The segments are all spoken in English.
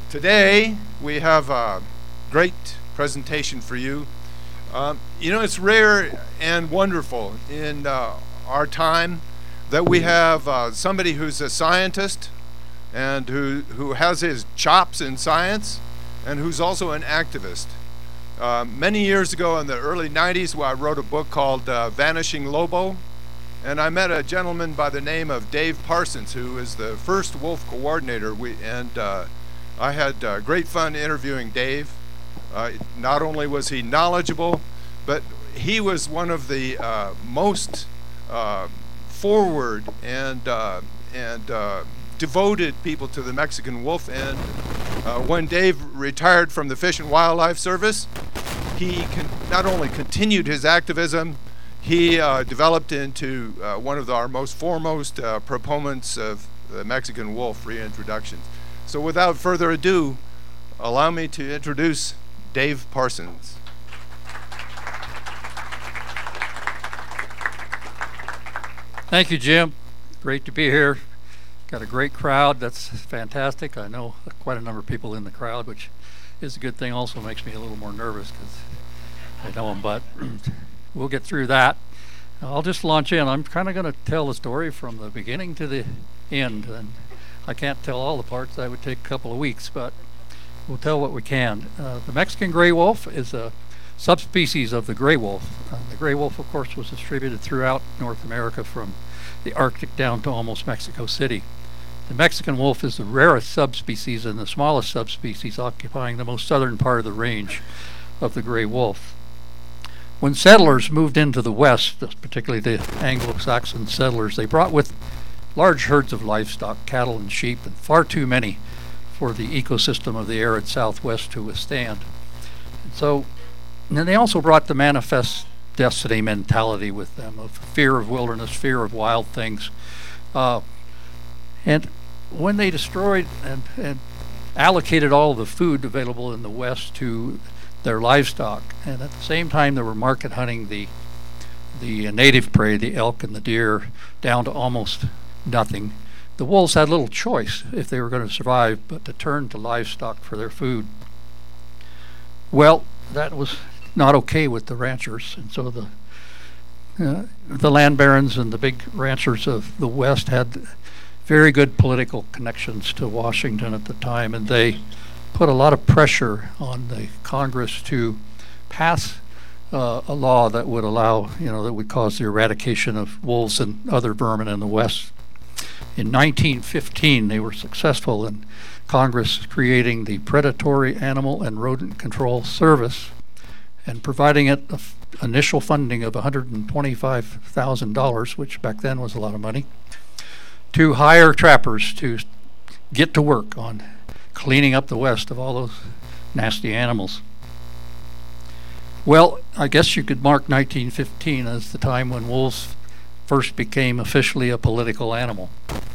Today we have a great presentation for you. It's rare and wonderful in our time that we have somebody who's a scientist and who has his chops in science and who's also an activist. Many years ago in the early 90s, I wrote a book called Vanishing Lobo, and I met a gentleman by the name of Dave Parsons, who is the first wolf coordinator. I had great fun interviewing Dave. Not only was he knowledgeable, but he was one of the most forward and devoted people to the Mexican wolf. And when Dave retired from the Fish and Wildlife Service, he not only continued his activism, he developed into one of our most foremost proponents of the Mexican wolf reintroductions. So without further ado, allow me to introduce Dave Parsons. Thank you, Jim. Great to be here. Got a great crowd. That's fantastic. I know quite a number of people in the crowd, which is a good thing. Also makes me a little more nervous because I know them, but we'll get through that. I'll just launch in. I'm kind of going to tell the story from the beginning to the end, and I can't tell all the parts. That would take a couple of weeks, but we'll tell what we can. The Mexican gray wolf is a subspecies of the gray wolf. The gray wolf, of course, was distributed throughout North America from the Arctic down to almost Mexico City. The Mexican wolf is the rarest subspecies and the smallest subspecies, occupying the most southern part of the range of the gray wolf. When settlers moved into the West, particularly the Anglo-Saxon settlers, they brought with large herds of livestock, cattle and sheep, and far too many for the ecosystem of the arid Southwest to withstand. And then they also brought the manifest destiny mentality with them, of fear of wilderness, fear of wild things. And when they destroyed and allocated all the food available in the West to their livestock, and at the same time they were market hunting the native prey, the elk and the deer, down to almost nothing, the wolves had little choice, if they were going to survive, but to turn to livestock for their food. Well, that was not okay with the ranchers, and so the land barons and the big ranchers of the West had very good political connections to Washington at the time, and they put a lot of pressure on the Congress to pass a law that would allow, that would cause the eradication of wolves and other vermin in the West. In 1915, they were successful in Congress creating the Predatory Animal and Rodent Control Service and providing it initial funding of $125,000, which back then was a lot of money, to hire trappers to get to work on cleaning up the West of all those nasty animals. Well, I guess you could mark 1915 as the time when wolves first became officially a political animal.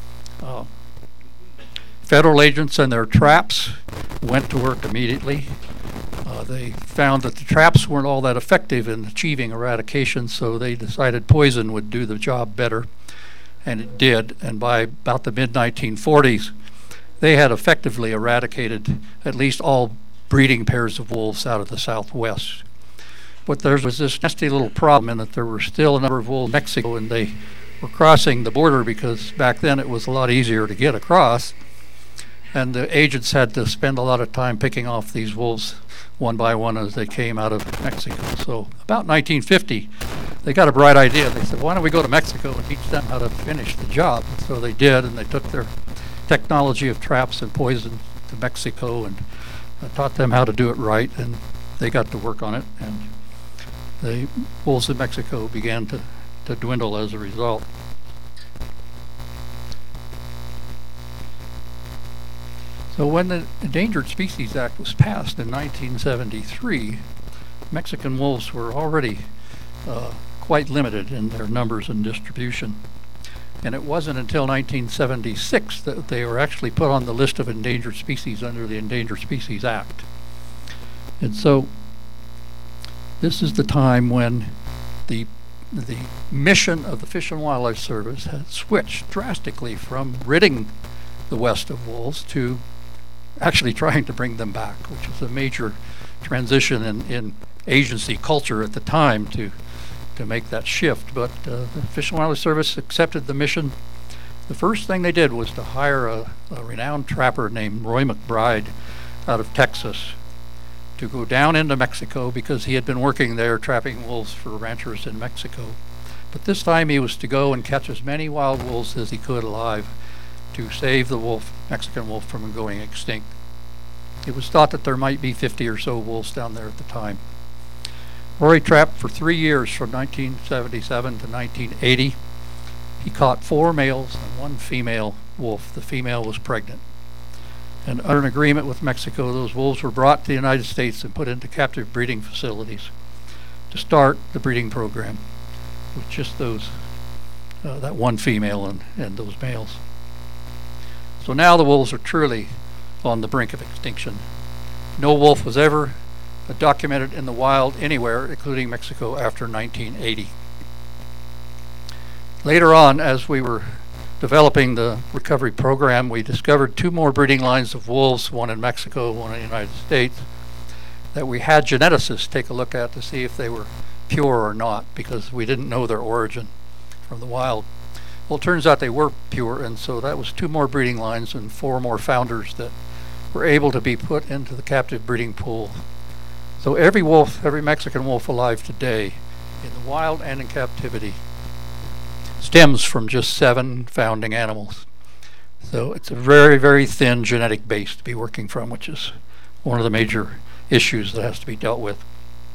Federal agents and their traps went to work immediately. They found that the traps weren't all that effective in achieving eradication, so they decided poison would do the job better, and it did. And by about the mid-1940s, they had effectively eradicated at least all breeding pairs of wolves out of the Southwest. But there was this nasty little problem in that there were still a number of wolves in Mexico, and they were crossing the border because back then it was a lot easier to get across, and the agents had to spend a lot of time picking off these wolves one by one as they came out of Mexico. So about 1950, they got a bright idea. They said, why don't we go to Mexico and teach them how to finish the job? And so they did, and they took their technology of traps and poison to Mexico and taught them how to do it right, and they got to work on it, and the wolves in Mexico began to dwindle as a result. So when the Endangered Species Act was passed in 1973, Mexican wolves were already quite limited in their numbers and distribution. And it wasn't until 1976 that they were actually put on the list of endangered species under the Endangered Species Act. And so this is the time when the mission of the Fish and Wildlife Service had switched drastically from ridding the West of wolves to actually trying to bring them back, which was a major transition in agency culture at the time to make that shift. But the Fish and Wildlife Service accepted the mission. The first thing they did was to hire a renowned trapper named Roy McBride out of Texas to go down into Mexico, because he had been working there trapping wolves for ranchers in Mexico. But this time he was to go and catch as many wild wolves as he could alive to save the Mexican wolf from going extinct. It was thought that there might be 50 or so wolves down there at the time. Roy trapped for 3 years, from 1977 to 1980. He caught 4 males and 1 female wolf. The female was pregnant. And under an agreement with Mexico, those wolves were brought to the United States and put into captive breeding facilities to start the breeding program with just those, that 1 female and those males. So now the wolves are truly on the brink of extinction. No wolf was ever documented in the wild anywhere, including Mexico, after 1980. Later on, as we were developing the recovery program, we discovered 2 more breeding lines of wolves, one in Mexico, one in the United States, that we had geneticists take a look at to see if they were pure or not, because we didn't know their origin from the wild. Well, it turns out they were pure, and so that was 2 more breeding lines and 4 more founders that were able to be put into the captive breeding pool. So every wolf, every Mexican wolf alive today, in the wild and in captivity, stems from just 7 founding animals. So it's a very, very thin genetic base to be working from, which is one of the major issues that has to be dealt with.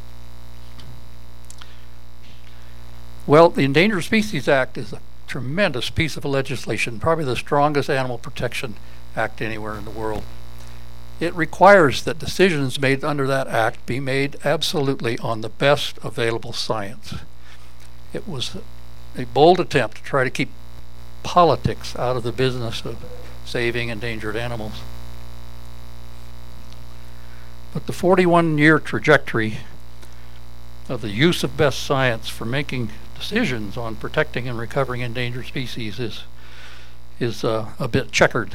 Well, the Endangered Species Act is a tremendous piece of legislation, probably the strongest animal protection act anywhere in the world. It requires that decisions made under that act be made absolutely on the best available science. It was a bold attempt to try to keep politics out of the business of saving endangered animals. But the 41-year trajectory of the use of best science for making decisions on protecting and recovering endangered species is a bit checkered.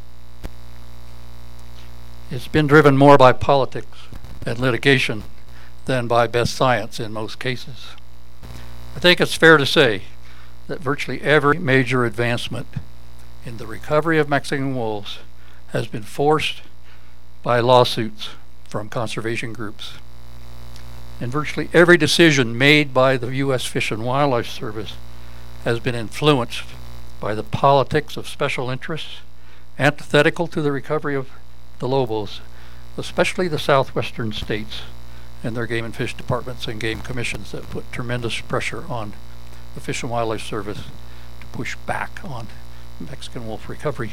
It's been driven more by politics and litigation than by best science in most cases. I think it's fair to say that virtually every major advancement in the recovery of Mexican wolves has been forced by lawsuits from conservation groups. And virtually every decision made by the U.S. Fish and Wildlife Service has been influenced by the politics of special interests, antithetical to the recovery of the lobos, especially the southwestern states and their game and fish departments and game commissions that put tremendous pressure on the Fish and Wildlife Service to push back on Mexican wolf recovery.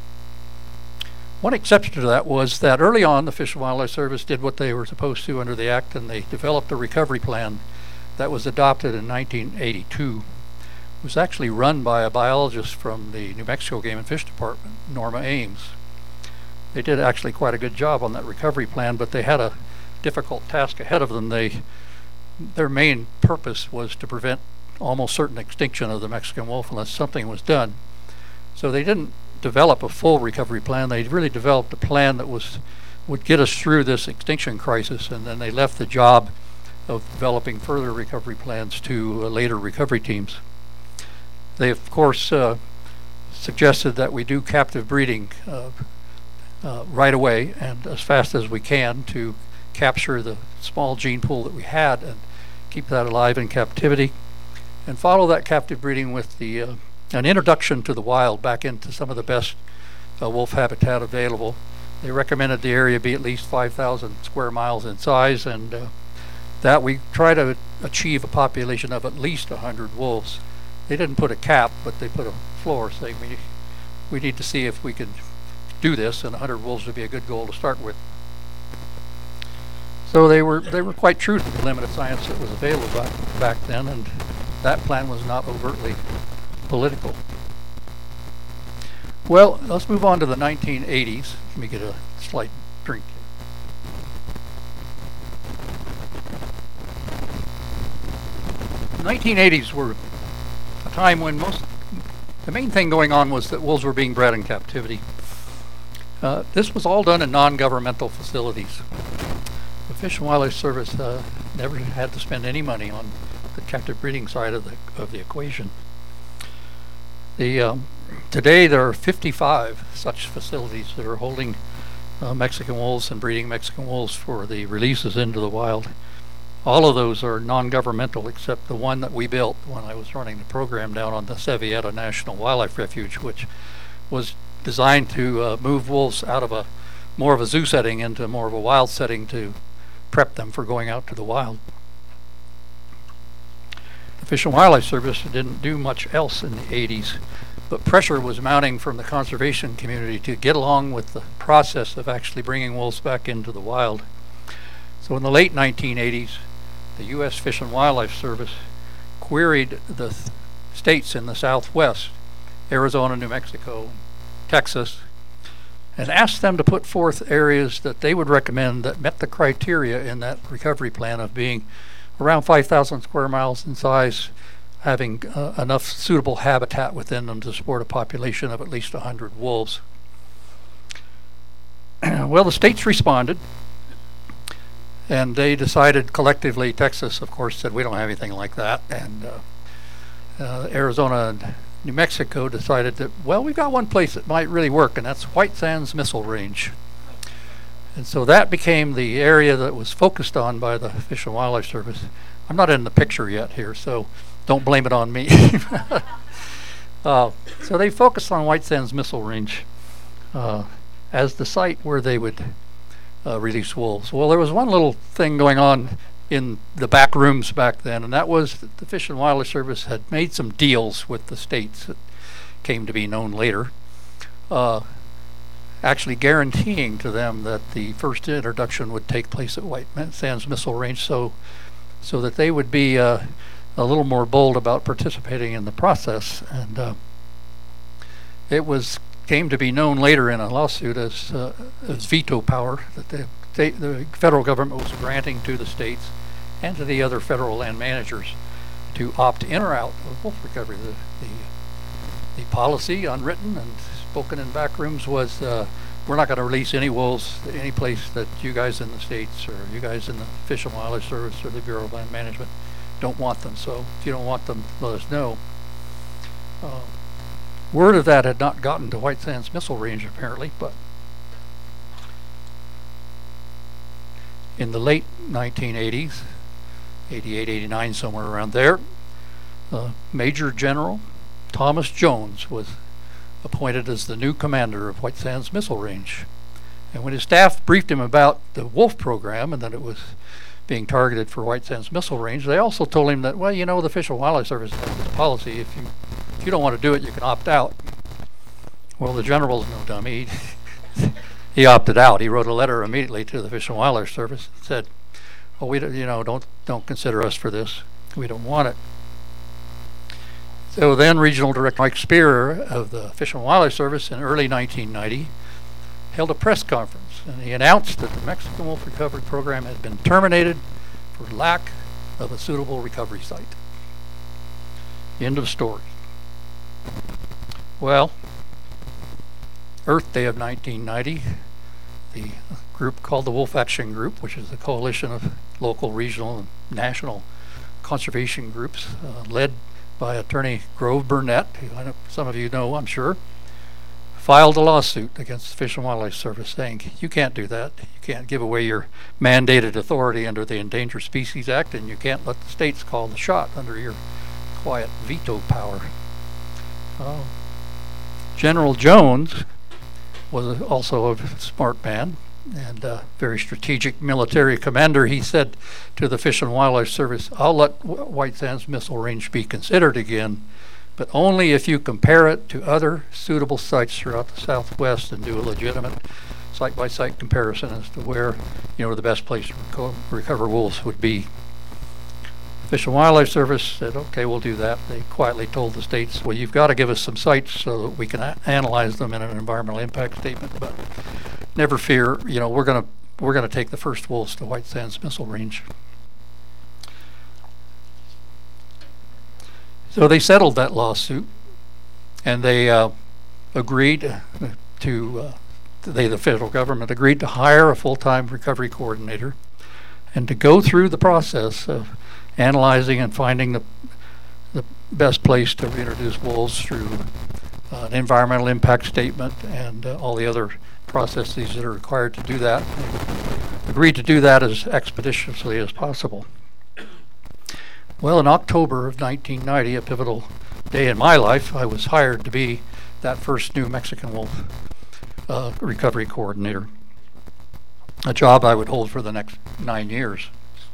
One exception to that was that early on the Fish and Wildlife Service did what they were supposed to under the Act, and they developed a recovery plan that was adopted in 1982. It was actually run by a biologist from the New Mexico Game and Fish Department, Norma Ames. They did actually quite a good job on that recovery plan, but they had a difficult task ahead of them. Their main purpose was to prevent almost certain extinction of the Mexican wolf unless something was done. So they didn't develop a full recovery plan. They really developed a plan that would get us through this extinction crisis, and then they left the job of developing further recovery plans to later recovery teams. They of course suggested that we do captive breeding right away and as fast as we can to capture the small gene pool that we had and keep that alive in captivity, and follow that captive breeding with an introduction to the wild back into some of the best wolf habitat available. They recommended the area be at least 5,000 square miles in size, and that we try to achieve a population of at least 100 wolves. They didn't put a cap, but they put a floor saying we need to see if we can do this, and 100 wolves would be a good goal to start with. So they were quite true to the limited science that was available back then, and that plan was not overtly political. Well, let's move on to the 1980s. Let me get a slight drink here. The 1980s were a time when the main thing going on was that wolves were being bred in captivity. This was all done in non-governmental facilities. The Fish and Wildlife Service never had to spend any money on the captive breeding side of the equation. Today there are 55 such facilities that are holding Mexican wolves and breeding Mexican wolves for the releases into the wild. All of those are non-governmental except the one that we built when I was running the program down on the Sevieta National Wildlife Refuge, which was designed to move wolves out of more of a zoo setting into more of a wild setting to prep them for going out to the wild. The Fish and Wildlife Service didn't do much else in the 80s, but pressure was mounting from the conservation community to get along with the process of actually bringing wolves back into the wild. So in the late 1980s, the U.S. Fish and Wildlife Service queried the states in the Southwest, Arizona, New Mexico, Texas, and asked them to put forth areas that they would recommend that met the criteria in that recovery plan of being around 5,000 square miles in size, having enough suitable habitat within them to support a population of at least 100 wolves. Well, the states responded, and they decided collectively. Texas, of course, said we don't have anything like that, and Arizona and New Mexico decided that, well, we've got one place that might really work, and that's White Sands Missile Range. And so that became the area that was focused on by the Fish and Wildlife Service. I'm not in the picture yet here, so don't blame it on me. So they focused on White Sands Missile Range as the site where they would release wolves. Well, there was one little thing going on in the back rooms back then, and that was that the Fish and Wildlife Service had made some deals with the states that came to be known later, actually guaranteeing to them that the first introduction would take place at White Sands Missile Range, so that they would be a little more bold about participating in the process. And it came to be known later in a lawsuit as veto power that the federal government was granting to the states and to the other federal land managers to opt in or out of wolf recovery. The policy, unwritten and spoken in back rooms, was we're not going to release any wolves to any place that you guys in the states or you guys in the Fish and Wildlife Service or the Bureau of Land Management don't want them. So if you don't want them, let us know. Word of that had not gotten to White Sands Missile Range apparently, but in the late 1980s, 88, 89, somewhere around there, Major General Thomas Jones was appointed as the new commander of White Sands Missile Range. And when his staff briefed him about the wolf program and that it was being targeted for White Sands Missile Range, they also told him that, well, you know, the Fish and Wildlife Service has this policy. If you don't want to do it, you can opt out. Well, the general's no dummy. He opted out. He wrote a letter immediately to the Fish and Wildlife Service and said, "Well, we don't consider us for this. We don't want it." So then Regional Director Mike Spear of the Fish and Wildlife Service in early 1990 held a press conference, and he announced that the Mexican wolf recovery program had been terminated for lack of a suitable recovery site. End of story. Well, Earth Day of 1990, the group called the Wolf Action Group, which is a coalition of local, regional, and national conservation groups, led by attorney Grove Burnett, who I know some of you know, I'm sure, filed a lawsuit against the Fish and Wildlife Service saying, you can't do that. You can't give away your mandated authority under the Endangered Species Act, and you can't let the states call the shot under your quiet veto power. General Jones was also a smart man and a very strategic military commander. He said to the Fish and Wildlife Service, I'll let White Sands Missile Range be considered again, but only if you compare it to other suitable sites throughout the Southwest and do a legitimate site-by-site comparison as to where, the best place to recover wolves would be. Fish and Wildlife Service said, okay, we'll do that. They quietly told the states, well, you've got to give us some sites so that we can analyze them in an environmental impact statement, but never fear, we're going to take the first wolves to White Sands Missile Range. So they settled that lawsuit, and they agreed to the federal government, agreed to hire a full-time recovery coordinator and to go through the process of analyzing and finding the best place to reintroduce wolves through an environmental impact statement and all the other processes that are required to do that. They agreed to do that as expeditiously as possible. Well, in October of 1990, a pivotal day in my life, I was hired to be that first new Mexican wolf recovery coordinator, a job I would hold for the next 9 years.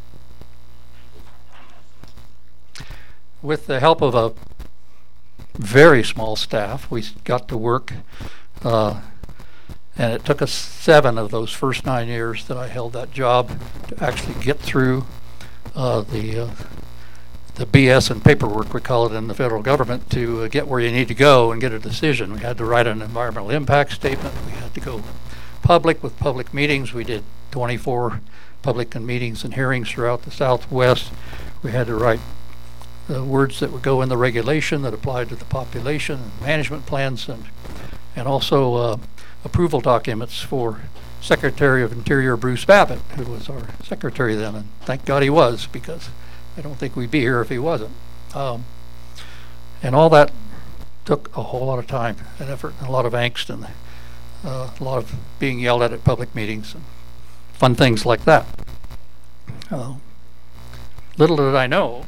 With the help of a very small staff, we got to work, and it took us 7 of those first 9 years that I held that job to actually get through the BS and paperwork, we call it in the federal government, to get where you need to go and get a decision. We had to write an environmental impact statement. We had to go public with public meetings. We did 24 public meetings and hearings throughout the Southwest. We had to write words that would go in the regulation that applied to the population, and management plans, and also approval documents for Secretary of Interior Bruce Babbitt, who was our secretary then, and thank God he was, because I don't think we'd be here if he wasn't. And all that took a whole lot of time and effort and a lot of angst and a lot of being yelled at public meetings and fun things like that. Little did I know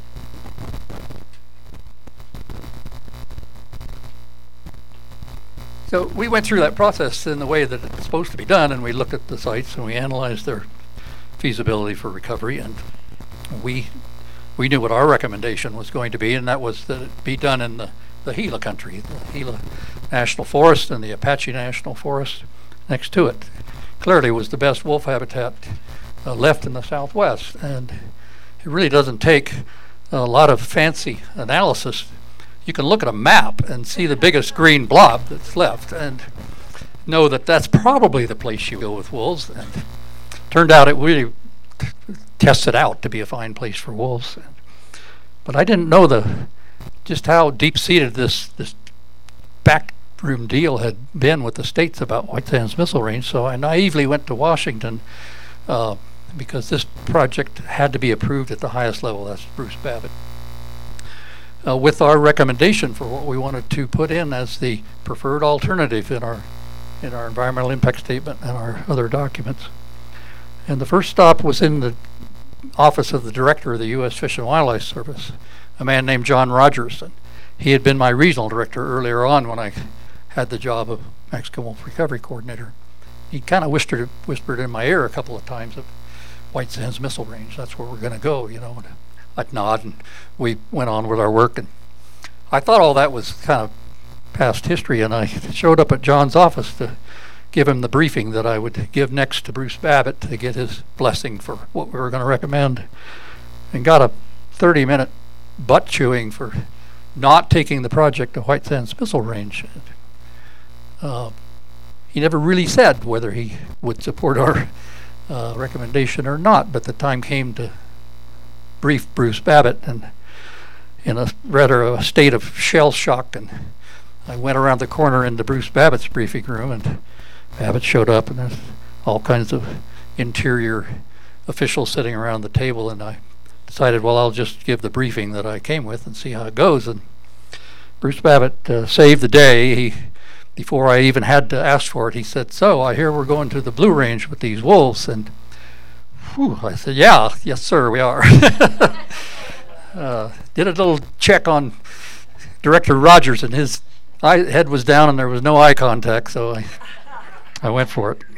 So we went through that process in the way that it's supposed to be done, and we looked at the sites and we analyzed their feasibility for recovery, and we knew what our recommendation was going to be, and that was that it be done in the Gila country, the Gila National Forest and the Apache National Forest next to it. Clearly was the best wolf habitat left in the Southwest, and it really doesn't take a lot of fancy analysis. You can look at a map and see the biggest green blob that's left and know that that's probably the place you go with wolves. And turned out it really tested out to be a fine place for wolves. But I didn't know just how deep-seated this backroom deal had been with the states about White Sands Missile Range, so I naively went to Washington because this project had to be approved at the highest level. That's Bruce Babbitt. With our recommendation for what we wanted to put in as the preferred alternative in our environmental impact statement and our other documents. And the first stop was in the office of the director of the U.S. Fish and Wildlife Service, a man named John Rogers. And he had been my regional director earlier on when I had the job of Mexican Wolf Recovery Coordinator. He kind of whispered in my ear a couple of times of White Sands Missile Range. That's where we're going to go, you know. And I'd nod, and we went on with our work. And I thought all that was kind of past history, and I showed up at John's office to give him the briefing that I would give next to Bruce Babbitt to get his blessing for what we were going to recommend, and got a 30-minute butt chewing for not taking the project to White Sands Missile Range. He never really said whether he would support our recommendation or not, but the time came to brief Bruce Babbitt, and in a rather a state of shell shock, and I went around the corner into Bruce Babbitt's briefing room, and Babbitt showed up, and there's all kinds of interior officials sitting around the table, and I decided, well, I'll just give the briefing that I came with and see how it goes. And Bruce Babbitt saved the day. Before I even had to ask for it, he said, "So I hear we're going to the Blue Range with these wolves." And I said, yes, sir, we are. Did a little check on Director Rogers, and his head was down and there was no eye contact, so I went for it.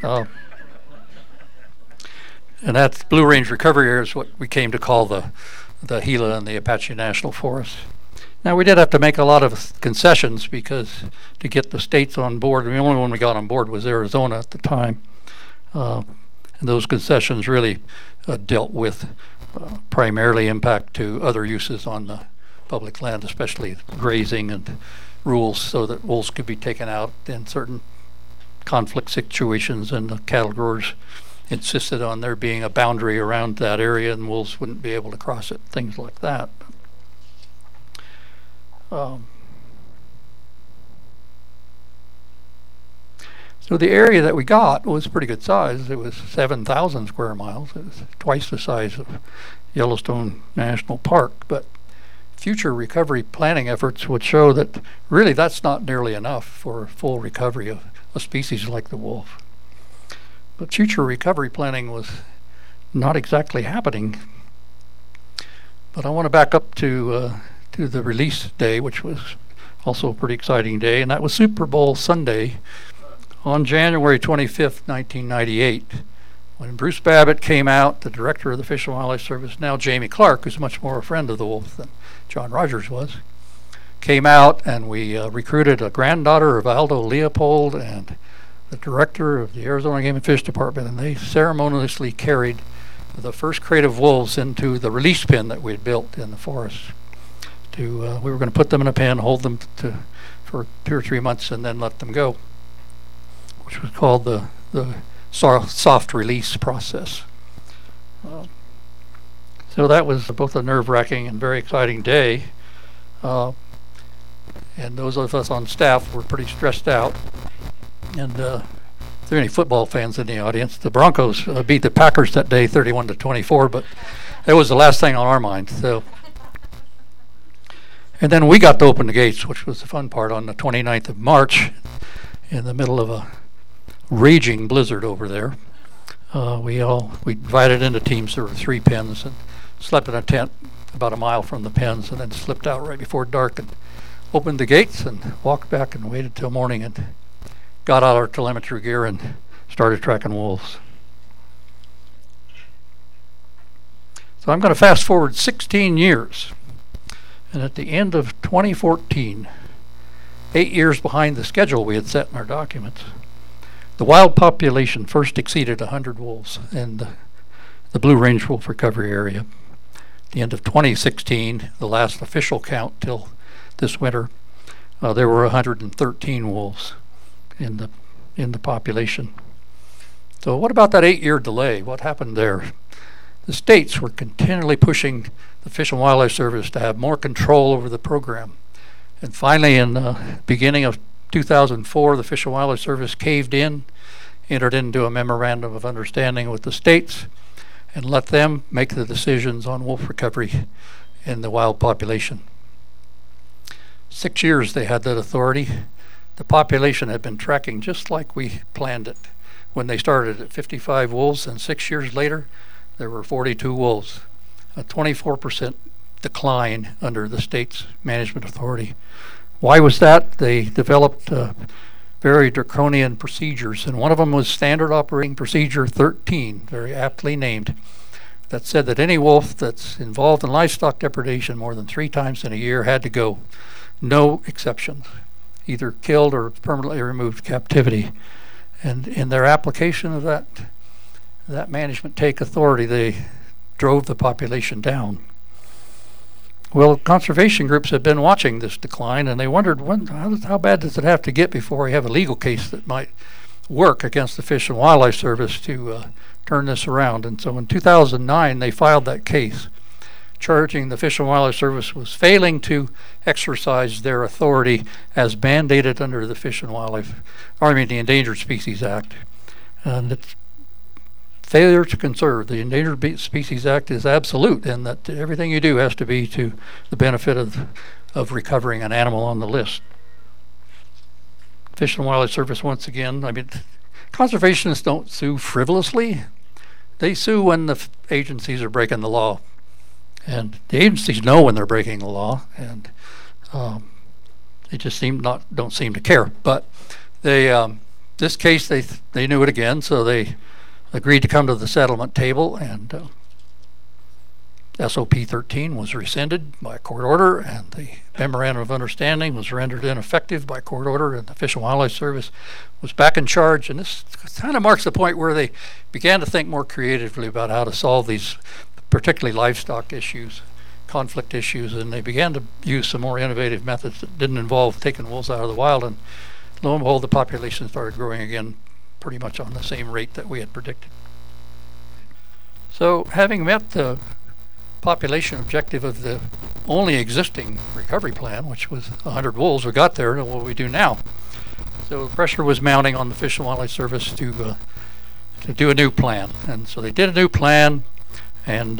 And that's Blue Range Recovery Area is what we came to call the Gila and the Apache National Forest. Now, we did have to make a lot of concessions because to get the states on board, the only one we got on board was Arizona at the time. And those concessions really dealt with primarily impact to other uses on the public land, especially grazing and rules so that wolves could be taken out in certain conflict situations, and the cattle growers insisted on there being a boundary around that area and wolves wouldn't be able to cross it, things like that. So the area that we got was pretty good size. It was 7,000 square miles. It was twice the size of Yellowstone National Park. But future recovery planning efforts would show that really that's not nearly enough for full recovery of a species like the wolf. But future recovery planning was not exactly happening. But I want to back up to the release day, which was also a pretty exciting day, and that was Super Bowl Sunday on January 25th, 1998, when Bruce Babbitt came out, the director of the Fish and Wildlife Service, now Jamie Clark, who's much more a friend of the wolf than John Rogers was, came out, and we recruited a granddaughter of Aldo Leopold and the director of the Arizona Game and Fish Department, and they ceremoniously carried the first crate of wolves into the release pen that we had built in the forest. We were going to put them in a pen, hold them for 2 or 3 months, and then let them go, which was called the soft release process. So that was both a nerve-wracking and very exciting day. And those of us on staff were pretty stressed out. And if there are any football fans in the audience, the Broncos beat the Packers that day 31-24, but it was the last thing on our minds. So. And then we got to open the gates, which was the fun part, on the 29th of March in the middle of a raging blizzard over there. We divided into teams. There were 3 pens and slept in a tent about a mile from the pens, and then slipped out right before dark and opened the gates and walked back and waited till morning and got out our telemetry gear and started tracking wolves. So I'm going to fast forward 16 years. And at the end of 2014, 8 years behind the schedule we had set in our documents, the wild population first exceeded 100 wolves in the Blue Range Wolf Recovery Area. At the end of 2016, the last official count till this winter, there were 113 wolves in the population. So what about that 8-year delay? What happened there? The states were continually pushing the Fish and Wildlife Service to have more control over the program. And finally, in the beginning of 2004, the Fish and Wildlife Service caved in, entered into a memorandum of understanding with the states, and let them make the decisions on wolf recovery in the wild population. 6 years they had that authority. The population had been tracking just like we planned it. When they started at 55 wolves, and 6 years later, there were 42 wolves, a 24% decline under the state's management authority. Why was that? They developed very draconian procedures, and one of them was Standard Operating Procedure 13, very aptly named, that said that any wolf that's involved in livestock depredation more than 3 times in a year had to go. No exceptions, either killed or permanently removed captivity. And in their application of that management take authority, they drove the population down. Well, conservation groups have been watching this decline, and they wondered how bad does it have to get before we have a legal case that might work against the Fish and Wildlife Service to turn this around. And so in 2009, they filed that case, charging the Fish and Wildlife Service was failing to exercise their authority as mandated under the the Endangered Species Act. And it's failure to conserve. The Endangered Species Act is absolute, and that everything you do has to be to the benefit of recovering an animal on the list. Fish and Wildlife Service, once again, conservationists don't sue frivolously. They sue when the agencies are breaking the law. And the agencies know when they're breaking the law, and they just don't seem to care. But this case, they knew it again, so they agreed to come to the settlement table, and SOP 13 was rescinded by court order, and the memorandum of understanding was rendered ineffective by court order, and the Fish and Wildlife Service was back in charge. And this kind of marks the point where they began to think more creatively about how to solve these particularly livestock issues, conflict issues, and they began to use some more innovative methods that didn't involve taking wolves out of the wild. And lo and behold, the population started growing again pretty much on the same rate that we had predicted. So having met the population objective of the only existing recovery plan, which was 100 wolves, we got there, and what do we do now? So the pressure was mounting on the Fish and Wildlife Service to do a new plan, and so they did a new plan, and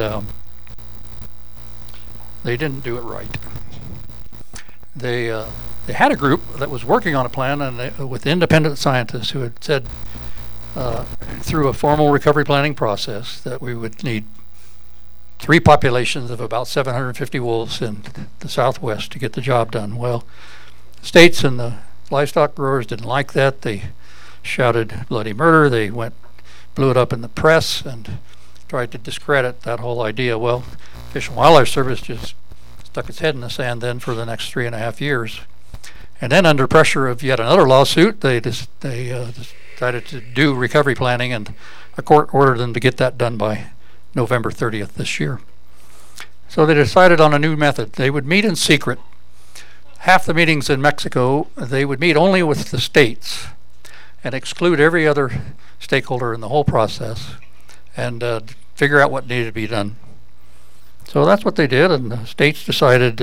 they didn't do it right. They had a group that was working on a plan, and with independent scientists who had said through a formal recovery planning process that we would need 3 populations of about 750 wolves in the Southwest to get the job done. Well, states and the livestock growers didn't like that. They shouted bloody murder. They blew it up in the press and tried to discredit that whole idea. Well, Fish and Wildlife Service just stuck its head in the sand then for the next 3.5 years. And then under pressure of yet another lawsuit, they decided to do recovery planning, and a court ordered them to get that done by November 30th this year. So they decided on a new method. They would meet in secret. Half the meetings in Mexico, they would meet only with the states and exclude every other stakeholder in the whole process and figure out what needed to be done. So that's what they did, and the states decided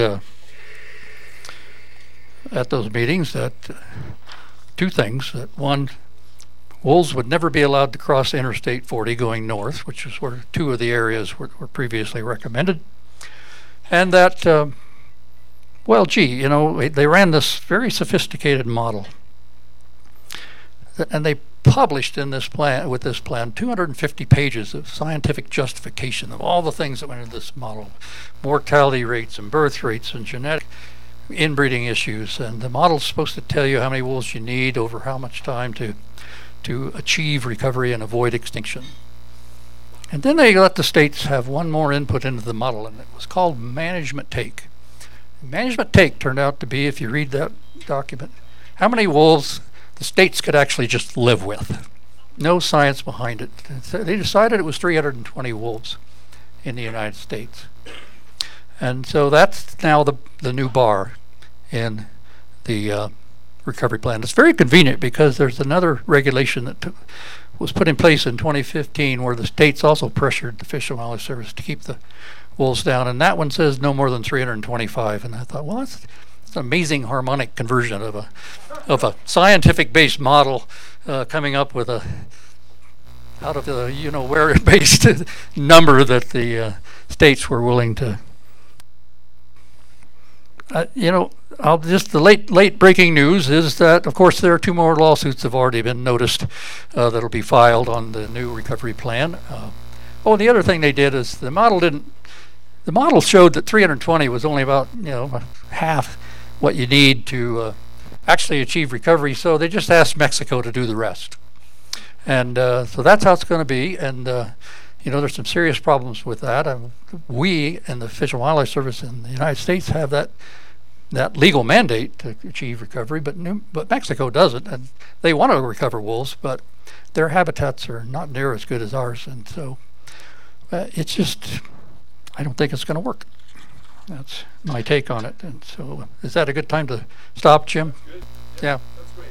at those meetings that 2 things. That one, wolves would never be allowed to cross Interstate 40 going north, which is where 2 of the areas were previously recommended. And that, they ran this very sophisticated model. And they published in this plan, 250 pages of scientific justification of all the things that went into this model. Mortality rates and birth rates and genetic inbreeding issues. And the model's supposed to tell you how many wolves you need over how much time to achieve recovery and avoid extinction. And then they let the states have one more input into the model, and it was called management take. Management take turned out to be, if you read that document, how many wolves the states could actually just live with. No science behind it. So they decided it was 320 wolves in the United States. And so that's now the new bar in the recovery plan. It's very convenient because there's another regulation that was put in place in 2015 where the states also pressured the Fish and Wildlife Service to keep the wolves down, and that one says no more than 325. And I thought, well, that's an amazing harmonic conversion of a scientific-based model coming up with out of the where-based number that the states were willing to. The late breaking news is that, of course, there are 2 more lawsuits have already been noticed that'll be filed on the new recovery plan. The other thing they did is the model showed that 320 was only about half what you need to actually achieve recovery. So they just asked Mexico to do the rest, and so that's how it's going to be. And there's some serious problems with that. We and the Fish and Wildlife Service in the United States have that legal mandate to achieve recovery, but Mexico doesn't, and they want to recover wolves, but their habitats are not near as good as ours, and so it's just, I don't think it's going to work. That's my take on it. And so, is that a good time to stop, Jim? That's good. Yeah. That's great.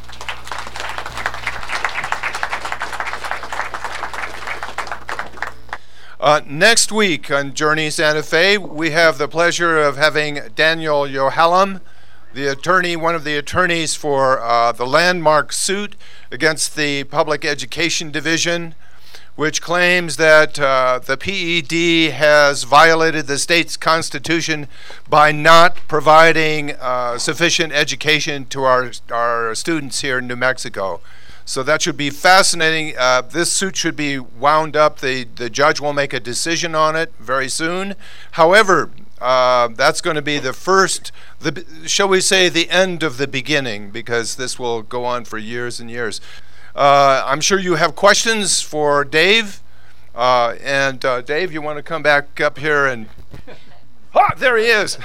Next week on Journey Santa Fe, we have the pleasure of having Daniel Yohalem, one of the attorneys for the landmark suit against the Public Education Division, which claims that the PED has violated the state's constitution by not providing sufficient education to our students here in New Mexico. So that should be fascinating. This suit should be wound up. The judge will make a decision on it very soon. However, that's going to be shall we say, the end of the beginning, because this will go on for years and years. I'm sure you have questions for Dave. Dave, you want to come back up here and... there he is!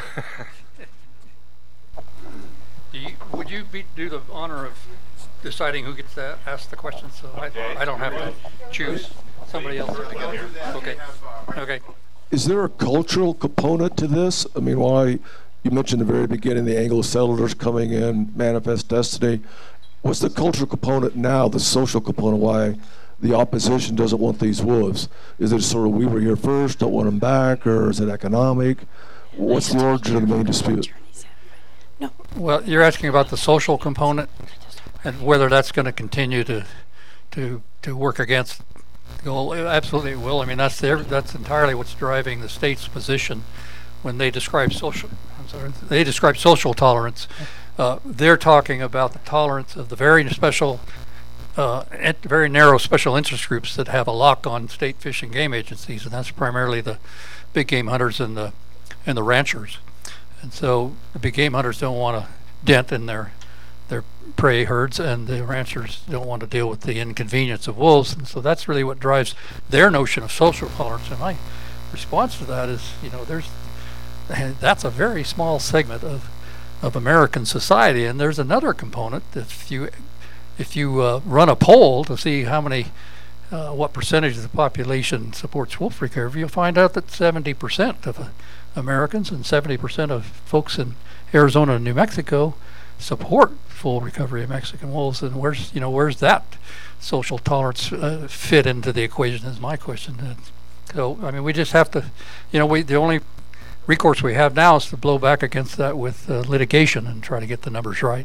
Would you do the honor of deciding who gets to ask the questions, so I don't have to choose somebody else? Okay. Okay. Is there a cultural component to this? I mean, why you mentioned at the very beginning the Anglo settlers coming in, Manifest Destiny. What's the cultural component now, the social component, why the opposition doesn't want these wolves? Is it sort of we were here first, don't want them back, or is it economic? What's the origin of the main dispute? Well, you're asking about the social component. And whether that's going to continue to work against the goal, absolutely it will. I mean, that's entirely what's driving the state's position when they describe social tolerance. They're talking about the tolerance of the very special, very narrow special interest groups that have a lock on state fish and game agencies, and that's primarily the big game hunters and the ranchers. And so the big game hunters don't want to dent in their prey herds, and the ranchers don't want to deal with the inconvenience of wolves. And so that's really what drives their notion of social tolerance. And my response to that is, that's a very small segment of American society. And there's another component. If you run a poll to see how many what percentage of the population supports wolf recovery, you'll find out that 70% of Americans and 70% of folks in Arizona and New Mexico support full recovery of Mexican wolves. And where's that social tolerance fit into the equation is my question. So I mean, we just have to, the only recourse we have now is to blow back against that with litigation and try to get the numbers right.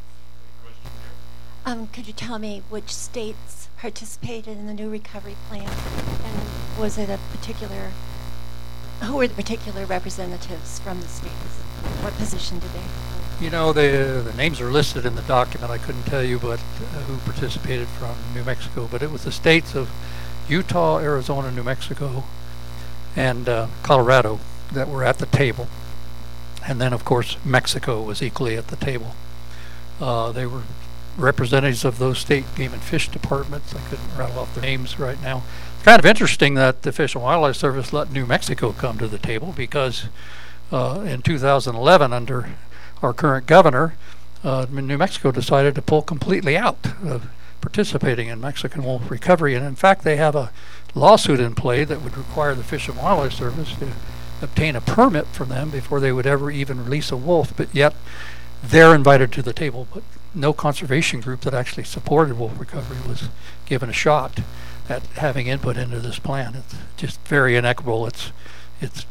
Could you tell me which states participated in the new recovery plan, and was it who were the particular representatives from the states? What position did they hold? The names are listed in the document. I couldn't tell you who participated from New Mexico, but it was the states of Utah, Arizona, New Mexico, and Colorado that were at the table. And then, of course, Mexico was equally at the table. They were representatives of those state game and fish departments. I couldn't rattle off their names right now. It's kind of interesting that the Fish and Wildlife Service let New Mexico come to the table, because in 2011, under our current governor, New Mexico decided to pull completely out of participating in Mexican wolf recovery. And in fact, they have a lawsuit in play that would require the Fish and Wildlife Service to obtain a permit from them before they would ever even release a wolf. But yet they're invited to the table, but no conservation group that actually supported wolf recovery was given a shot at having input into this plan. It's just very inequitable. It's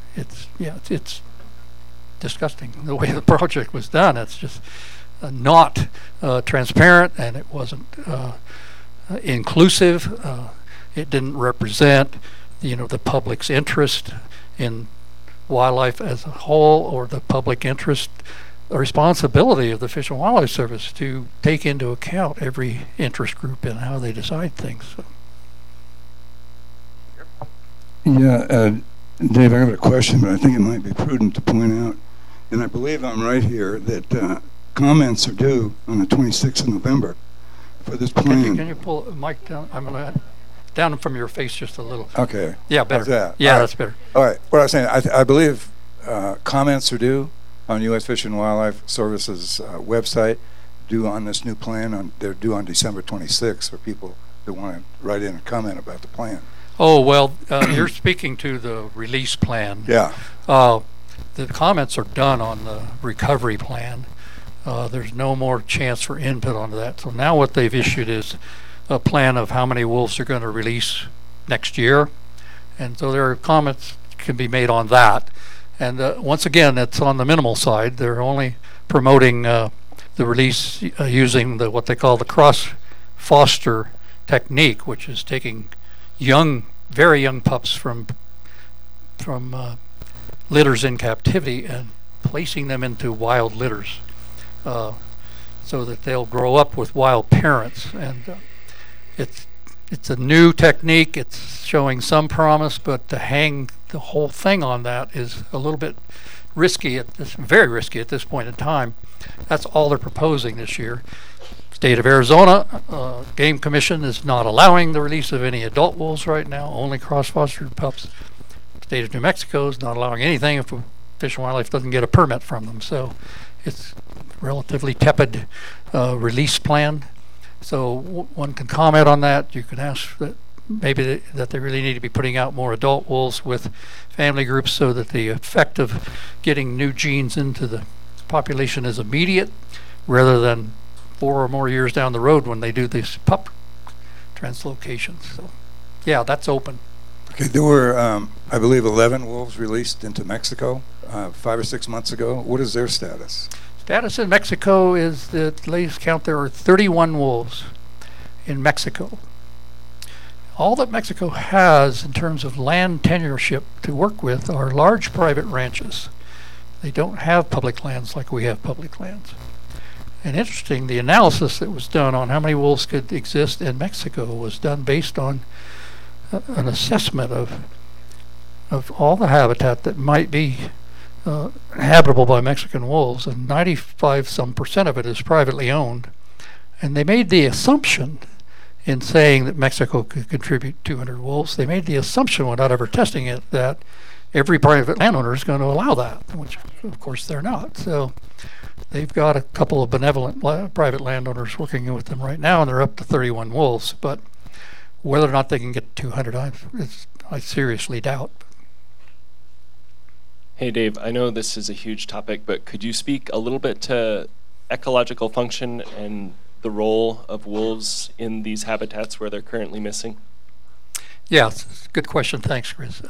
disgusting the way the project was done. It's just not transparent, and it wasn't inclusive. It didn't represent the public's interest in wildlife as a whole, or the public interest, the responsibility of the Fish and Wildlife Service to take into account every interest group in how they decide things. So. Yeah, Dave, I have a question, but I think it might be prudent to point out, and I believe I'm right here, that comments are due on the 26th of November for this plan. Can you pull the mic down? I'm going to down from your face just a little. Okay. Yeah, better. How's that? Yeah, right. That's better. All right. What I was saying, I believe comments are due on U.S. Fish and Wildlife Service's website, due on this new plan. They're due on December 26th for people that want to write in and comment about the plan. Oh, well, you're speaking to the release plan. Yeah. The comments are done on the recovery plan. There's no more chance for input onto that. So now what they've issued is a plan of how many wolves they're going to release next year. And so their comments can be made on that. And once again, it's on the minimal side. They're only promoting the release using what they call the cross-foster technique, which is taking very young pups from litters in captivity and placing them into wild litters, so that they'll grow up with wild parents. And it's a new technique. It's showing some promise, but to hang the whole thing on that is a little bit risky. Very risky at this point in time. That's all they're proposing this year. State of Arizona Game Commission is not allowing the release of any adult wolves right now, only cross-fostered pups. State of New Mexico is not allowing anything if Fish and Wildlife doesn't get a permit from them. So it's relatively tepid release plan. So one can comment on that. You can ask that maybe that they really need to be putting out more adult wolves with family groups, so that the effect of getting new genes into the population is immediate, rather than 4 or more years down the road when they do these pup translocations. So yeah, that's open. Okay, there were, I believe, 11 wolves released into Mexico 5 or 6 months ago. What is their status? Status in Mexico is that, latest count, there are 31 wolves in Mexico. All that Mexico has in terms of land tenureship to work with are large private ranches. They don't have public lands like we have public lands. And interesting, the analysis that was done on how many wolves could exist in Mexico was done based on an assessment of all the habitat that might be habitable by Mexican wolves, and 95% of it is privately owned. And they made the assumption, in saying that Mexico could contribute 200 wolves, they made the assumption without ever testing it that every private landowner is going to allow that, which of course they're not. So they've got a couple of benevolent private landowners working with them right now, and they're up to 31 wolves. But whether or not they can get 200, I seriously doubt. Hey Dave, I know this is a huge topic, but could you speak a little bit to ecological function and the role of wolves in these habitats where they're currently missing? Yeah, it's a good question. Thanks, Chris.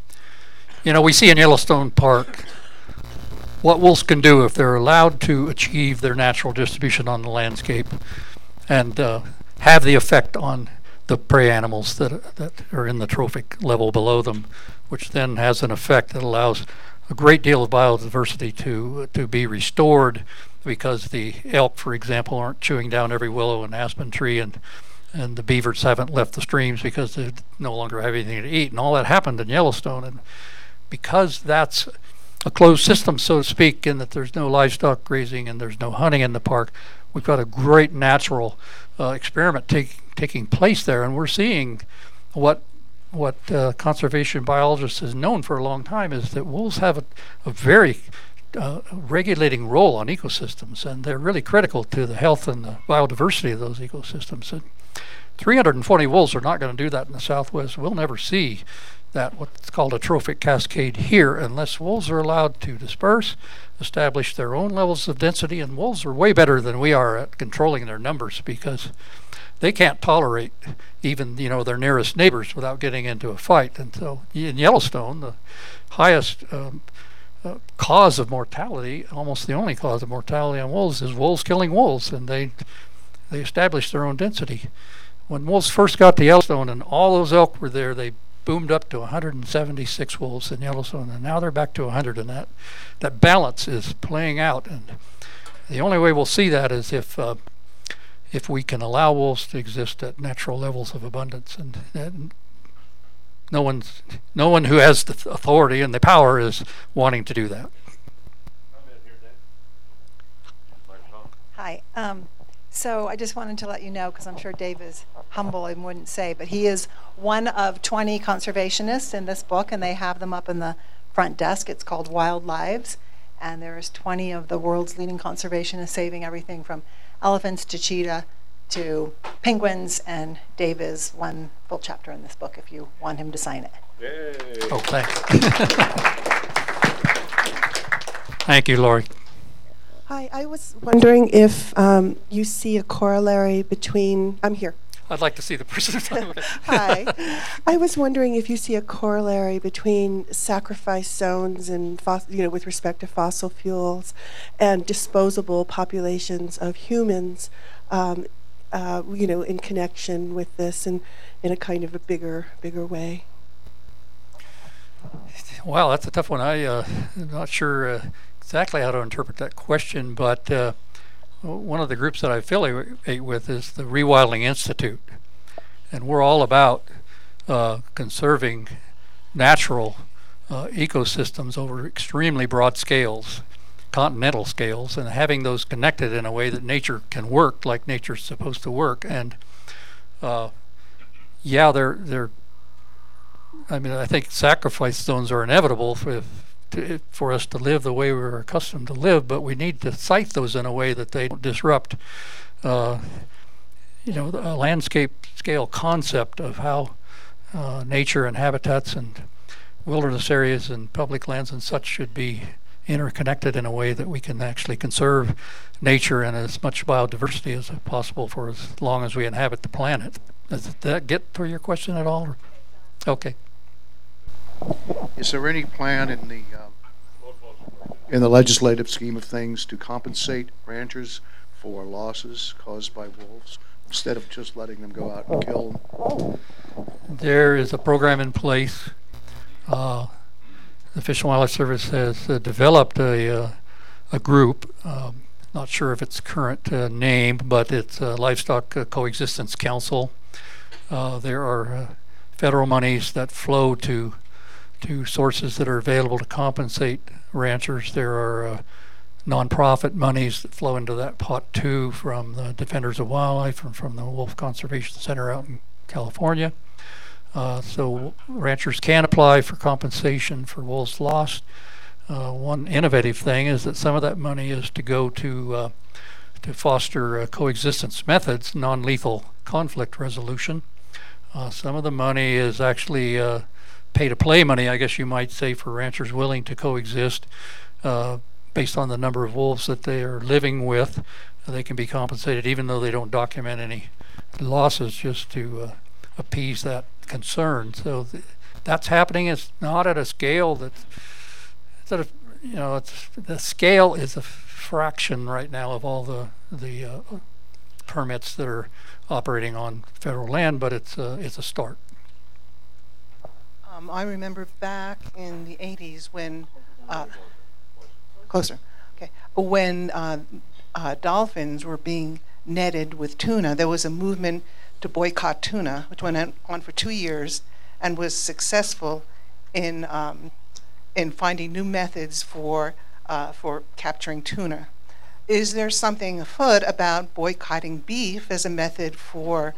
We see in Yellowstone Park what wolves can do if they're allowed to achieve their natural distribution on the landscape and have the effect on the prey animals that are in the trophic level below them, which then has an effect that allows a great deal of biodiversity to be restored, because the elk, for example, aren't chewing down every willow and aspen tree, and the beavers haven't left the streams because they no longer have anything to eat. And all that happened in Yellowstone. And because that's a closed system, so to speak, in that there's no livestock grazing and there's no hunting in the park, we've got a great natural experiment taking place there. And we're seeing what conservation biologists has known for a long time, is that wolves have a very regulating role on ecosystems, and they're really critical to the health and the biodiversity of those ecosystems. And 320 wolves are not going to do that in the Southwest. We'll never see that, what's called a trophic cascade here, unless wolves are allowed to disperse, establish their own levels of density. And wolves are way better than we are at controlling their numbers, because they can't tolerate even their nearest neighbors without getting into a fight. And so in Yellowstone, the highest cause of mortality, almost the only cause of mortality on wolves, is wolves killing wolves, and they establish their own density. When wolves first got to Yellowstone and all those elk were there, they boomed up to 176 wolves in Yellowstone, and now they're back to 100, and that balance is playing out. And the only way we'll see that is if we can allow wolves to exist at natural levels of abundance, and no one who has the authority and the power is wanting to do that. Hi. So I just wanted to let you know, because I'm sure Dave is humble and wouldn't say, but he is one of 20 conservationists in this book, and they have them up in the front desk. It's called Wild Lives, and there's 20 of the world's leading conservationists saving everything from elephants to cheetah to penguins, and Dave is one full chapter in this book if you want him to sign it. Yay. Oh, thanks. Thank you, Lori. Hi, I was wondering if you see a corollary between, I'm here. I'd like to see the person who's talking about it. Hi. I was wondering if you see a corollary between sacrifice zones and with respect to fossil fuels and disposable populations of humans, in connection with this and in a kind of a bigger way. Wow, that's a tough one. I'm not sure exactly how to interpret that question, but one of the groups that I affiliate with is the Rewilding Institute, and we're all about conserving natural ecosystems over extremely broad scales, continental scales, and having those connected in a way that nature can work like nature's supposed to work. And yeah, I think sacrifice zones are inevitable for us to live the way we're accustomed to live, but we need to site those in a way that they don't disrupt a landscape scale concept of how nature and habitats and wilderness areas and public lands and such should be interconnected in a way that we can actually conserve nature and as much biodiversity as possible for as long as we inhabit the planet. Does that get to your question at all? Okay. Is there any plan in the in the legislative scheme of things to compensate ranchers for losses caused by wolves instead of just letting them go out and kill them? There is a program in place. The Fish and Wildlife Service has developed a group. Not sure if its current name, but it's Livestock Coexistence Council. There are federal monies that flow to sources that are available to compensate ranchers. There are nonprofit monies that flow into that pot too, from the Defenders of Wildlife and from the Wolf Conservation Center out in California. So ranchers can apply for compensation for wolves lost. One innovative thing is that some of that money is to go to foster coexistence methods, non-lethal conflict resolution. Some of the money is actually pay-to-play money, I guess you might say, for ranchers willing to coexist based on the number of wolves that they are living with. They can be compensated even though they don't document any losses, just to appease that concern. So that's happening. It's not at a scale that's sort of, the scale is a fraction right now of all the permits that are operating on federal land, but it's a start. I remember back in the 80s when closer, okay, when dolphins were being netted with tuna. There was a movement to boycott tuna, which went on for 2 years and was successful in finding new methods for capturing tuna. Is there something afoot about boycotting beef as a method for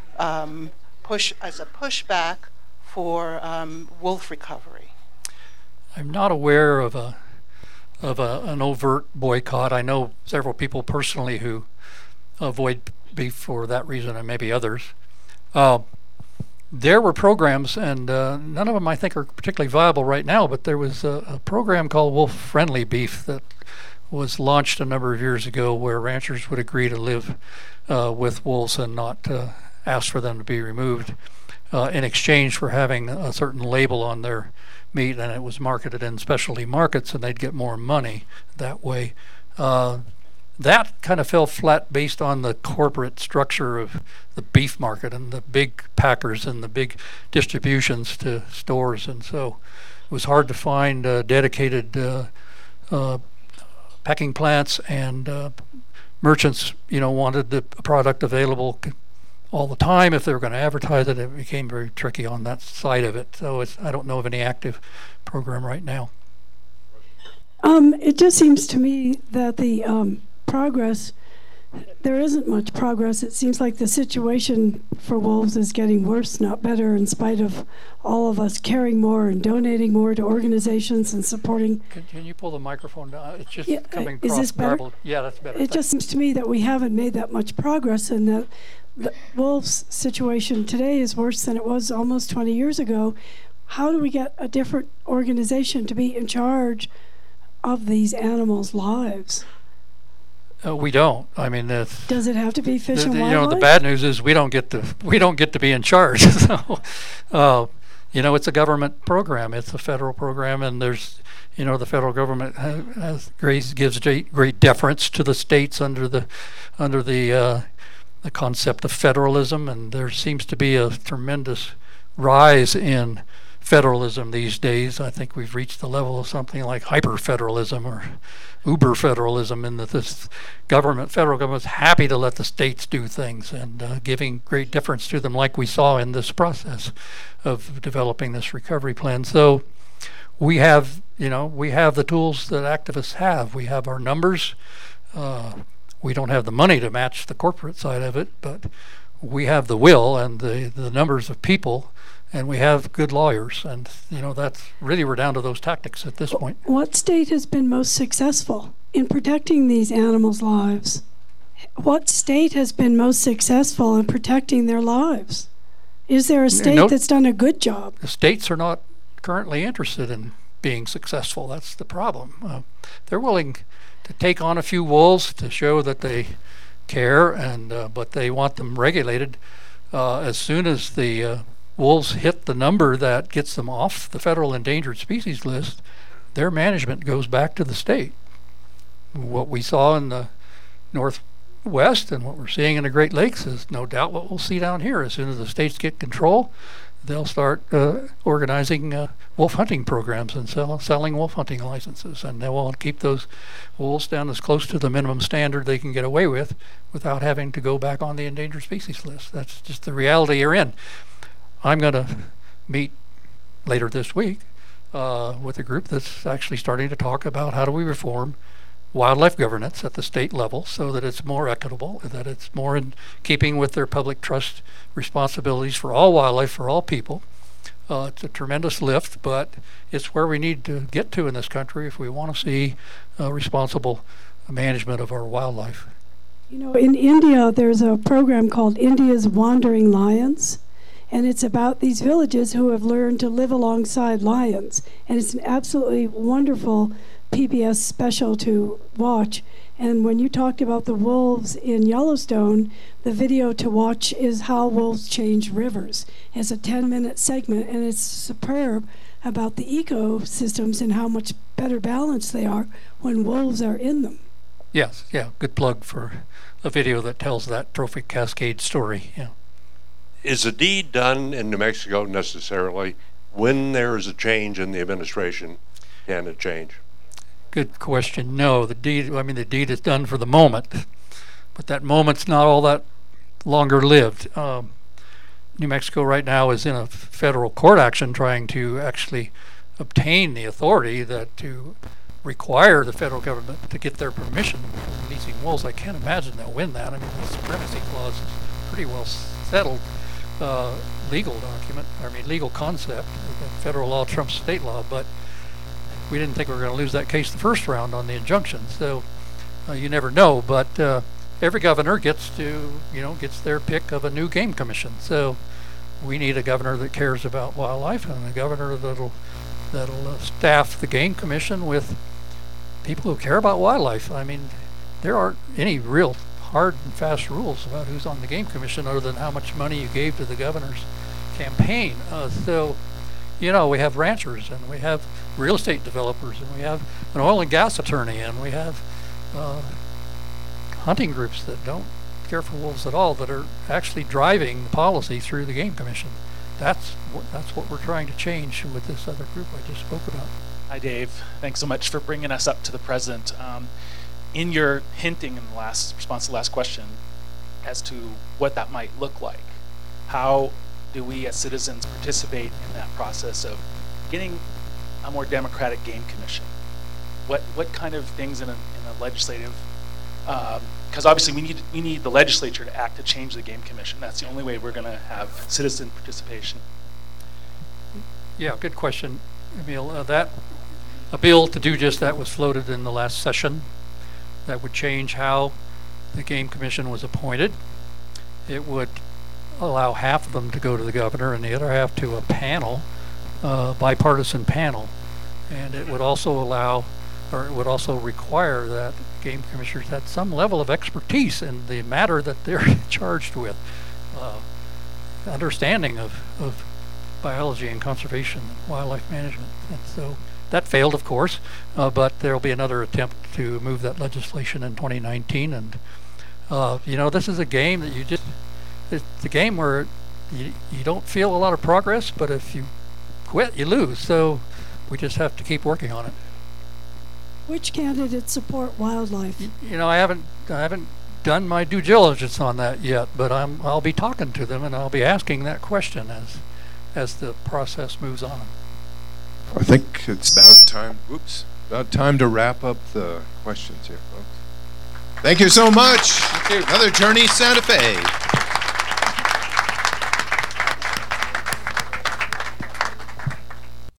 pushback for wolf recovery? I'm not aware of an overt boycott. I know several people personally who avoid beef for that reason, and maybe others. There were programs, and none of them I think are particularly viable right now, but there was a program called Wolf Friendly Beef that was launched a number of years ago, where ranchers would agree to live with wolves and not ask for them to be removed in exchange for having a certain label on their meat, and it was marketed in specialty markets, and they'd get more money that way. That kind of fell flat based on the corporate structure of the beef market and the big packers and the big distributions to stores, and so it was hard to find dedicated packing plants, and merchants, wanted the product available all the time. If they were going to advertise it, it became very tricky on that side of it. So I don't know of any active program right now. It just seems to me that the progress, there isn't much progress. It seems like the situation for wolves is getting worse, not better, in spite of all of us caring more and donating more to organizations and supporting. Can you pull the microphone down? It's just coming is across this better? garbled. Yeah, that's better. It just seems to me that we haven't made that much progress, and that the wolves situation today is worse than it was almost 20 years ago. How do we get a different organization to be in charge of these animals' lives? We don't. I mean, does it have to be Fish and Wildlife? The bad news is we don't get to be in charge. So, it's a government program. It's a federal program, and there's, the federal government gives great deference to the states under the concept of federalism, and there seems to be a tremendous rise in federalism these days. I think we've reached the level of something like hyper-federalism or uber-federalism, in that this federal government is happy to let the states do things, and giving great deference to them, like we saw in this process of developing this recovery plan. So we have the tools that activists have. We have our numbers. We don't have the money to match the corporate side of it, but we have the will and the numbers of people, and we have good lawyers, and that's really, we're down to those tactics at this point. What state has been most successful in protecting these animals' lives? What state has been most successful in protecting their lives? Is there a state that's done a good job? The states are not currently interested in being successful. That's the problem. They're willing to take on a few wolves to show that they care, and but they want them regulated. As soon as the wolves hit the number that gets them off the federal endangered species list, their management goes back to the state. What we saw in the Northwest and what we're seeing in the Great Lakes is no doubt what we'll see down here. As soon as the states get control, they'll start organizing wolf hunting programs and selling wolf hunting licenses, and they will keep those wolves down as close to the minimum standard they can get away with without having to go back on the endangered species list. That's just the reality you're in. I'm going to meet later this week with a group that's actually starting to talk about how do we reform wildlife governance at the state level so that it's more equitable, that it's more in keeping with their public trust responsibilities for all wildlife, for all people. It's a tremendous lift, but it's where we need to get to in this country if we want to see responsible management of our wildlife. You know, in India, there's a program called India's Wandering Lions, and it's about these villages who have learned to live alongside lions, and it's an absolutely wonderful PBS special to watch. And when you talked about the wolves in Yellowstone, the video to watch is How Wolves Change Rivers. It's a 10-minute segment, and it's superb about the ecosystems and how much better balanced they are when wolves are in them. Yes, yeah, good plug for a video that tells that Trophic Cascade story. Yeah. Is a deed done in New Mexico necessarily when there is a change in the administration? Can it change? Good question. No, the deed is done for the moment, but that moment's not all that longer lived. New Mexico right now is in a federal court action trying to actually obtain the authority that to require the federal government to get their permission for releasing wolves. I can't imagine they'll win that. I mean, the supremacy clause is pretty well settled legal concept. Federal law trumps state law, but we didn't think we were going to lose that case the first round on the injunction, so you never know. But every governor gets their pick of a new game commission. So we need a governor that cares about wildlife and a governor that'll staff the game commission with people who care about wildlife. I mean, there aren't any real hard and fast rules about who's on the game commission other than how much money you gave to the governor's campaign. We have ranchers, and we have real estate developers, and we have an oil and gas attorney, and we have hunting groups that don't care for wolves at all that are actually driving the policy through the Game Commission. That's what we're trying to change with this other group I just spoke about. Hi, Dave. Thanks so much for bringing us up to the present. In your hinting in the last response to the last question as to what that might look like, how do we as citizens participate in that process of getting a more democratic game commission? What kind of things in a legislative, because obviously we need the legislature to act to change the game commission. That's the only way we're going to have citizen participation. Yeah, good question, Emil. A bill to do just that was floated in the last session. That would change how the game commission was appointed. It would allow half of them to go to the governor and the other half to a panel, bipartisan panel. And it would also require that game commissioners had some level of expertise in the matter that they're charged with, understanding of biology and conservation and wildlife management. And so that failed, of course, but there will be another attempt to move that legislation in 2019. And this is a game that it's a game where you don't feel a lot of progress, but if you quit, you lose. So we just have to keep working on it. Which candidates support wildlife? I haven't done my due diligence on that yet, but I'll be talking to them and I'll be asking that question as the process moves on. I think it's about time to wrap up the questions here, folks. Thank you so much. Thank you. Another Journey Santa Fe.